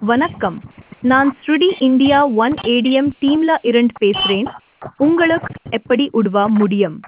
வணக்கம். நான் ஸ்ருடி India one ATM டீம்ல இருந்து பேசுறேன். உங்களுக்கு எப்படி உதவ முடியும்?